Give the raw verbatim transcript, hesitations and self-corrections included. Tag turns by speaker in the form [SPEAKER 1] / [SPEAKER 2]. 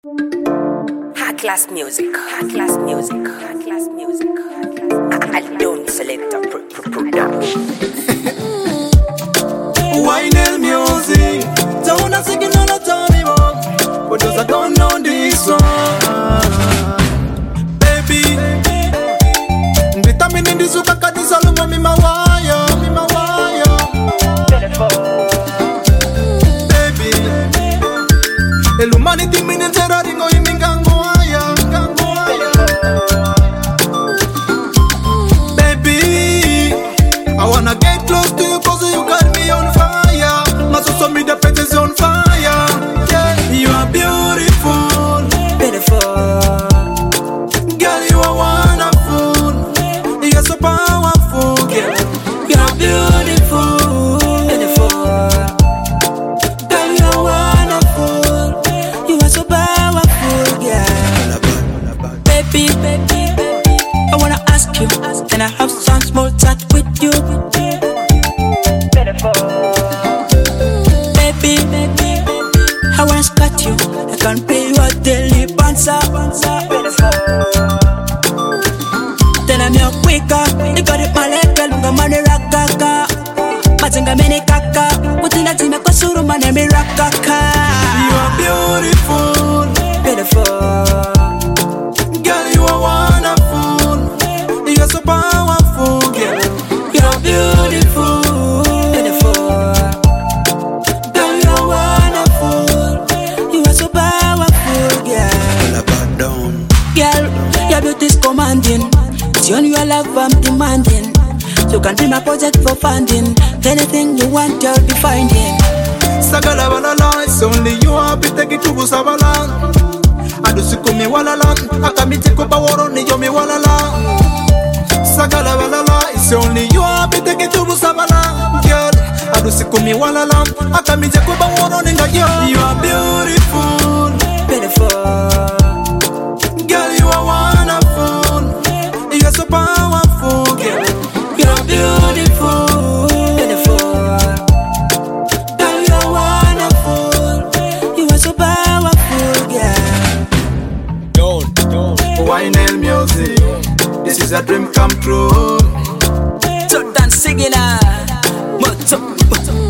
[SPEAKER 1] High class music, high class music, high class music, high class. I, I don't select a pro- pro- production.
[SPEAKER 2] Wine music, don't ask again, no, no, tell me more. But those I don't know this song, baby. Vitamin in this suka kadi solo mo mi mawaya, mi mawaya. Baby, el humanity minin zera ringo imi gangoaya, gangoaya. Baby, I wanna get close to you 'cause you got me on fire. My soul me the pet is on fire. Yeah, you are beautiful, beautiful. Girl, you are wonderful. You are so powerful, girl. You are beautiful, beautiful. Girl, you are wonderful. You are so powerful, girl. Baby, baby, baby, I wanna ask you, can I have some small chat with you? Baby, baby, I wanna scratch you. I can pay you a daily bouncer. Then I'm your quicker. You got it, my leg, lunga money rakaka. Mazinga mene kaka. Utina time kwa suru mane mi rakaka. You are beautiful, beautiful. Girl, you are wonderful. You are so powerful, girl. You are beautiful, beautiful. Girl, you are wonderful. You are so powerful, girl. Girl, your beauty is commanding. It's on your love I'm demanding. You can be my project for funding. Anything you want, you'll be finding. Sagala walala, it's only you happy take it to Busabala. Adusiku mi walala, akamiti kupa woro ni yo mi walala. Sagala walala, it's only you happy take it to Busabala. Girl, adusiku mi walala, akamiti kupa woro ni yo. You are beautiful, beautiful. Girl, you are wonderful. You are so powerful, girl. You are beautiful, beautiful. Girl, you are wonderful. You are so powerful, girl.
[SPEAKER 3] Don't, don't.
[SPEAKER 2] Wine music, this is a dream come true.
[SPEAKER 1] So dance singing, ah, moto, moto.